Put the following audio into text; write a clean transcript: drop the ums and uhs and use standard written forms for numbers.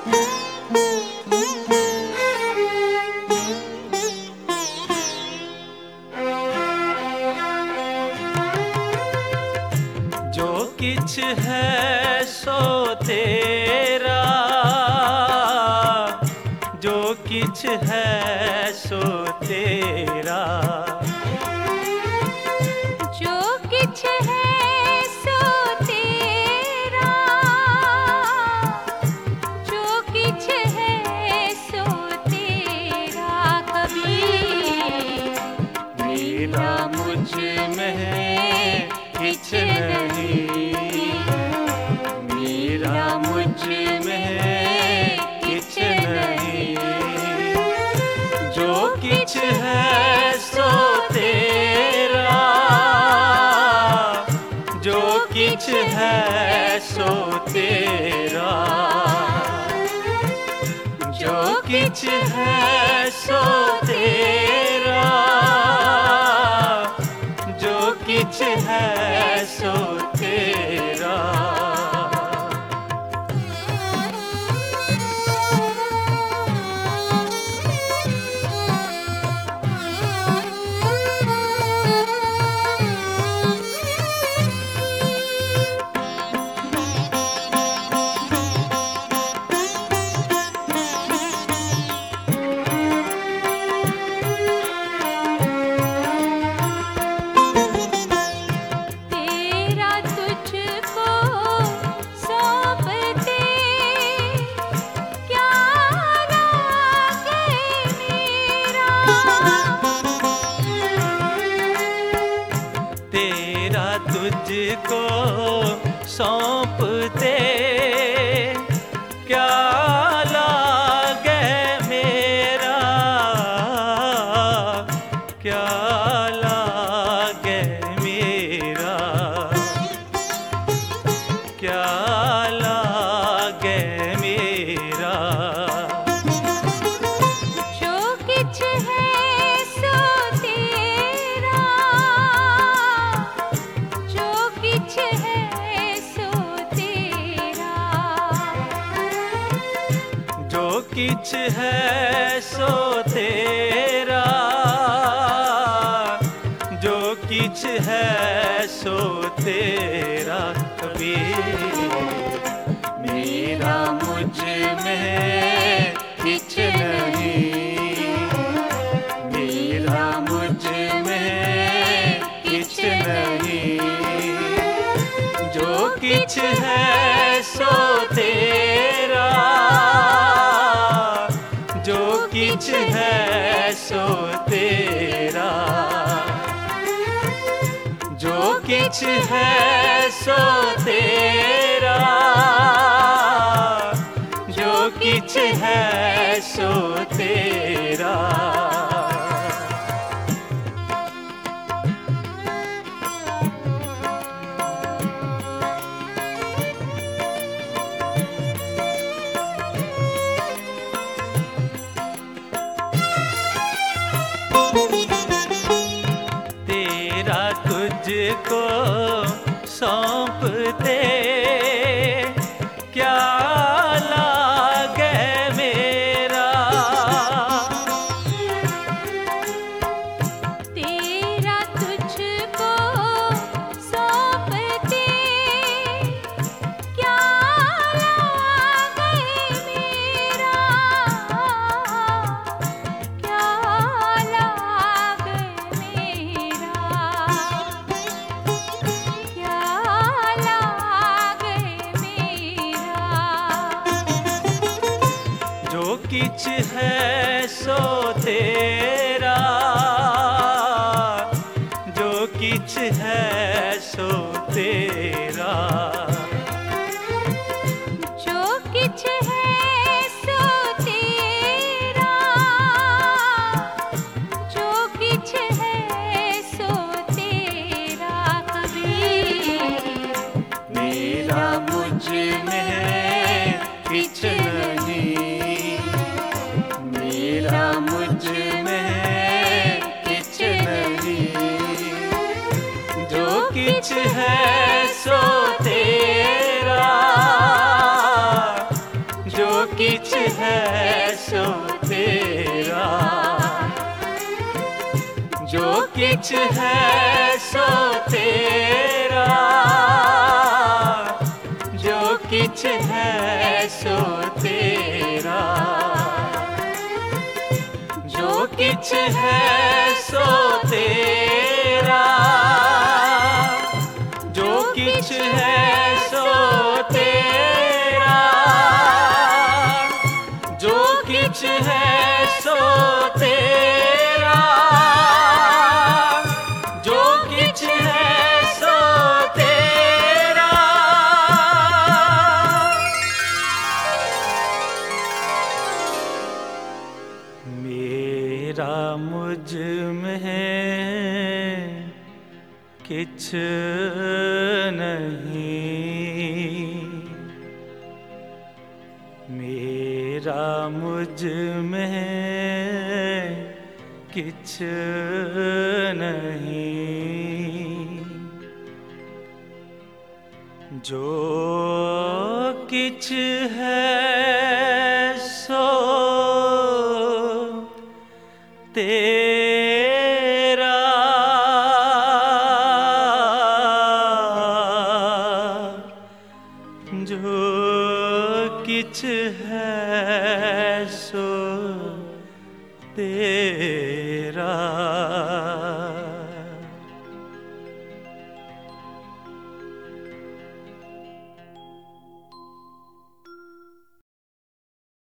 जो किछ है सो तेरा, जो किछ है सो तेरा, जो किछ है सो तेरा, जो किछ है सो तेरा। कबीर मेरा मुझ में किछ नहीं, मेरा मुझ में किछ नहीं, जो किछ है सो तेरा, जो किछ है सो तेरा, जो किछ है सो तेरा, जो किछ है सो तेरा। तेरा तुझको सौंप दे, क्या लागे मेरा, क्या लागे मेरा, क्या लागे मेरा। जो किछ है सो तेरा, जो किछ है सो तेरा, जो किछ है सो तेरा, जो किछ है सो तेरा। कबीर मेरा मुझ में किछ नहीं, मेरा मुझ में किछ नहीं, जो किछ है सो तेरा, जो किछ है सो तेरा, जो किछ है सो तेरा, जो किछ है सो तेरा। तेरा तुझको सौंप दे, क्या लागे मेरा, तेरा तुझको सौंप दे, क्या लागे मेरा, क्या लागे मेरा, क्या लागे मेरा। जो किछ है सो तेरा, जो किछ है सो तेरा, जो किछ है सो तेरा, जो किछ है सो तेरा। कबीर मेरा मुझ में किछ नहीं, मेरा मुझ में किछ नहीं, जो किछ है सो तेरा, जो किछ है सो तेरा, जो किछ है सो तेरा, जो किछ है सो तेरा, जो किछ है सो तेरा, जो किछ है सो तेरा, जो किछ है सो तेरा, जो किछ है सो तेरा। मेरा मुझ में किछ नहीं, मेरा मुझ में किछ नहीं, जो किछ है सो तेरा, जो किछ है सो तेरा।